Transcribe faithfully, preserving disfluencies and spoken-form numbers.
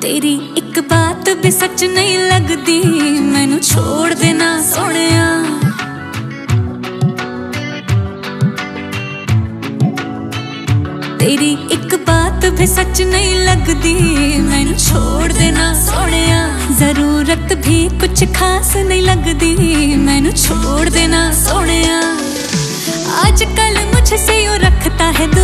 तेरी एक बात भी सच नहीं लगदी, मैनू छोड़ देना सोहणिया। तेरी एक बात भी सच नहीं लगदी, मैनू छोड़ देना सोहणिया। जरूरत भी कुछ खास नहीं लगदी, मैनू छोड़ देना सोहणिया। आजकल मुझसे यूं रखता है